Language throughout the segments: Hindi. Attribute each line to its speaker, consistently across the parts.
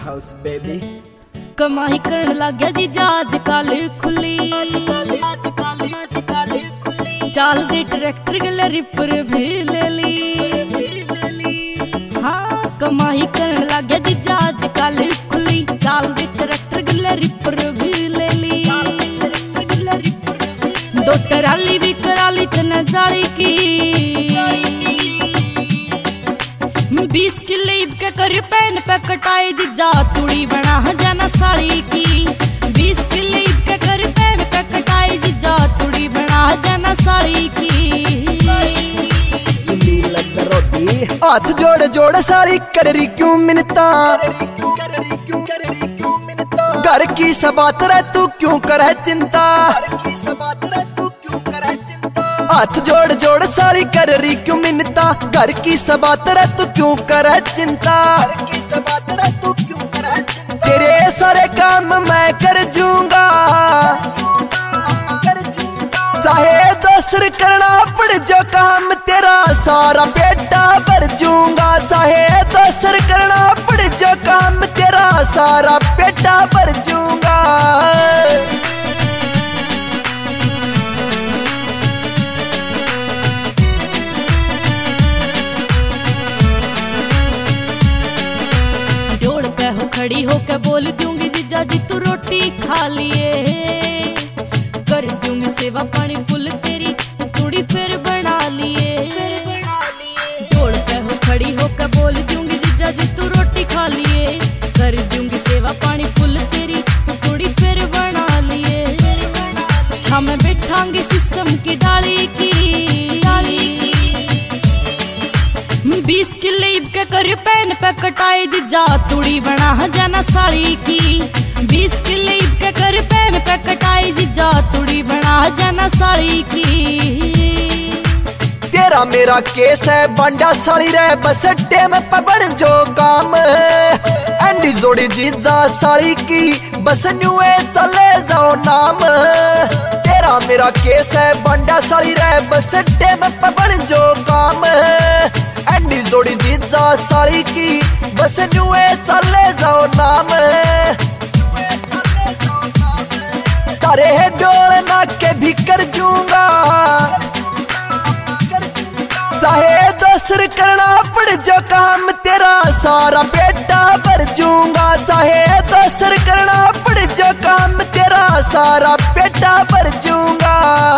Speaker 1: house, baby.
Speaker 2: कमाई करन लग गया जी जाज काल खुली चाल दे ट्रैक्टर गले रिपर भी ले ली। हाँ कमाई करन लग गया जी जाज काल खुली चाल दे ट्रैक्टर गले रिपर भी ले ली। दो टराली भी कराली तने जाली की 20 किले के कर पैन पे कटाई जिजा तुड़ी बना जाना साड़ी की। 20 किले के कर पैन पे कटाई जिजा तुड़ी बना जाना साड़ी की।
Speaker 1: हाथ जोड़ जोड़ साड़ी कर रही क्यों मिन्नता, घर की सब बात रह तू क्यों करे चिंता। हाथ जोड़ जोड़ साड़ी कर रही क्यों मिन्नता, घर की सब बात रह तू क्यों करे चिंता। तेरे सारे काम मैं कर जूंगा, चाहे दूसर करना पड़ जो काम तेरा सारा बेटा भर जूंगा। चाहे दूसर करना पड़ जो काम तेरा सारा बेटा भर जूंगा।
Speaker 2: डोल पे हो खड़ी होके बोल दूंगी जीजा जी तू रोटी खा लिए, कर दूंगी सेवा पानी फुल तेरी थोड़ी फिर बना लिए। डोल पे हो खड़ी होके बोल दूंगी जीजा जी तू रोटी खा लिए, कर दूंगी सेवा पानी फुल तेरी थोड़ी फिर बना लिए। छा मैं बैठांगी सिसम की डाली की 20 किले के कर पैन पे कटाई जिजा तुड़ी बना जाना साड़ी की। 20 किले के कर पैन पे कटाई जिजा तुड़ी बना जाना साड़ी की।
Speaker 1: तेरा मेरा केस है बांडा साली रह बस टेम पे बन जो काम। एंडी जोड़ी जीजा साली की बस न्यूए चले जाओ नाम। तेरा मेरा केस है बांडा साली रह बस टेम पे बन जो काम। एंडी जोड़ी जीजा साली की बस न्यूए चले जाओ नाम। तारे डोल ना के भी कर जूंगा, चाहे दूसर करना पड़ जो काम तेरा सारा बेटा भर जूंगा। चाहे दूसर करना पड़ जो काम तेरा सारा बेटा भर जूंगा।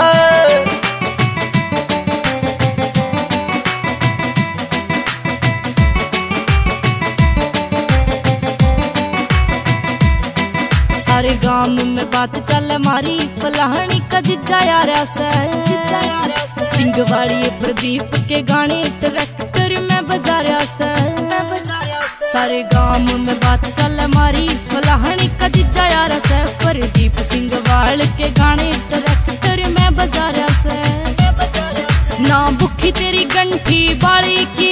Speaker 2: सारे गांव में बात चल मारी फलाहनी का जिजा यारा से। सिंह वाली प्रदीप के गाने ट्रैक्टर में बजा रहा से। सारे गांव में बात चल मारी फलाहनी का जिजा यारा से। प्रदीप सिंह वाल के गाने ट्रैक्टर में बजा रहा से। ना भुखी तेरी गंठी बाली की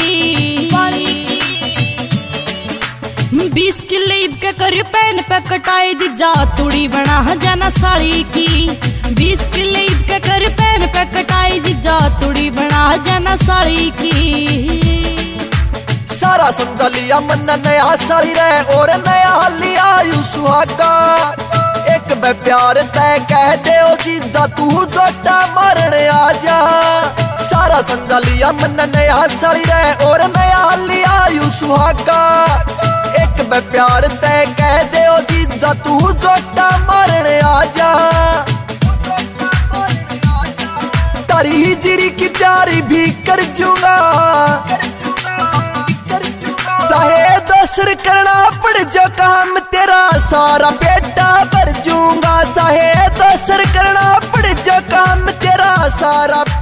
Speaker 2: 20 किले के कर पैन पे कटाई जिजा तुड़ी बना जाना साड़ी की। 20 किले के कर पैन पे कटाई जिजा तुड़ी बना जाना साड़ी की।
Speaker 1: सारा समझा लिया मन नया साली रह और नया लिया यू सुहागा। एक मैं प्यार तय कह दे ओ जीजा तू जोटा मारने आजा। सारा समझा लिया मन नया साली रह और नया लिया यू सुहागा। एक मैं प्यार तय कह दे ओ जीजा तू जोटा मारने आजा। तारी हिजरी की तैयारी भी कर जूंगा, चाहे दूसर करना पड़ जो काम तेरा सारा बेटा भर जूंगा। चाहे दूसर करना पड़ जो काम तेरा सारा